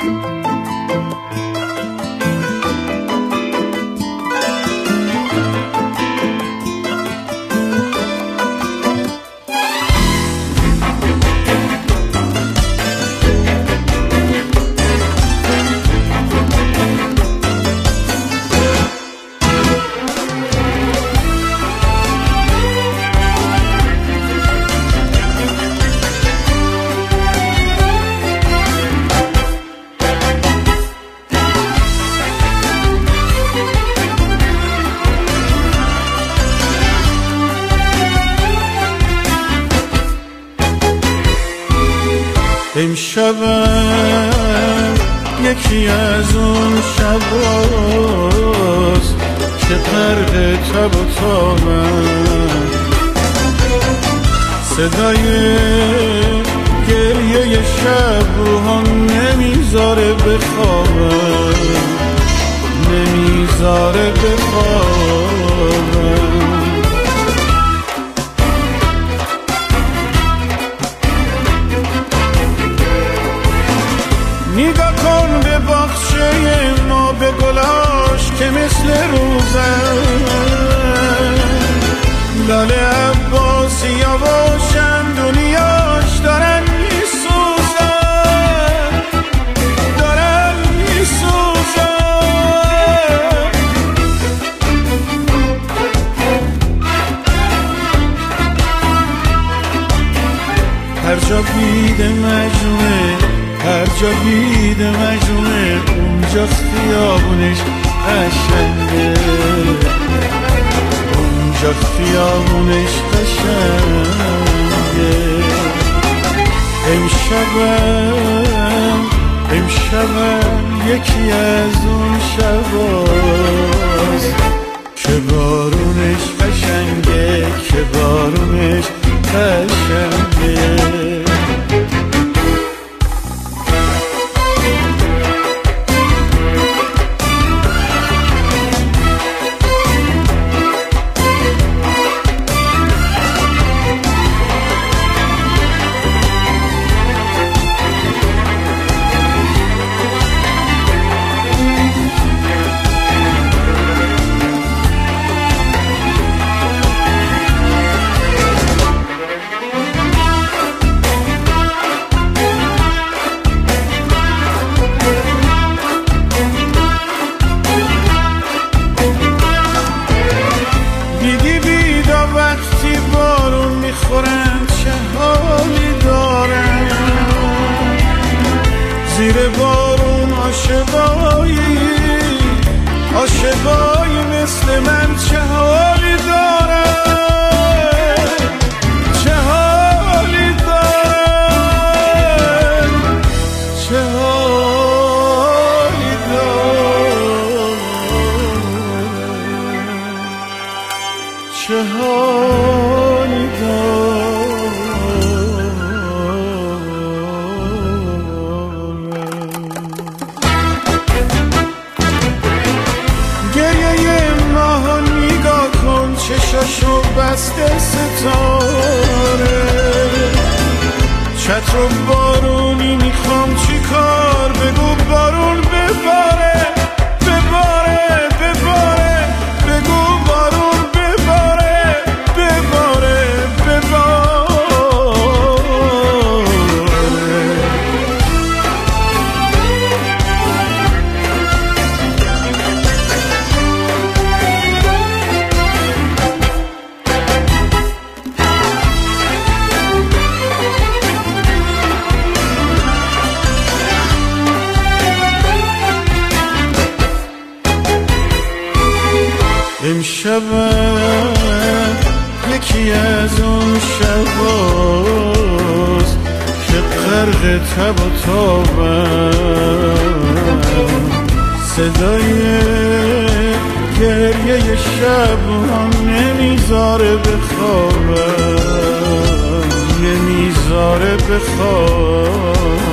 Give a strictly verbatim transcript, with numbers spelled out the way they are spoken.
امشبم یکی از اون شباست که غرق تب و تابم، صدای گریه شب روحان نمیذاره بخوابم، نمیذاره بخوابم. نگاه کن به باغچه ما، به گلاش که مثل روزن، لاله عباسیا باشن دنیاش دارن میسوزن، دارن میسوزن. هر جا بید مجنونه، هر جا بید مجنونه، اونجاست خیابونش قشنگه، اونجاست خیابونش قشنگه. امشبم امشبم یکی از اون شباست که بارونش قشنگه، که بارونش قشنگه. چه حالی دارم زیر بارون، عاشقایی عاشقایی مثل من چه حالی دارم، چه حالی دارم، چه حالی دارم، چه حالی دارم. چشاشو بسته ستاره، چتر و بارونی میخوام چی کار، بگو بارون بباره بباره بباره، بگو بارون بباره بباره امشبم یکی از اون شباست که غرق تب و تابم، صدای گریه شب هم نمیذاره بخوابم، نمیذاره بخوابم.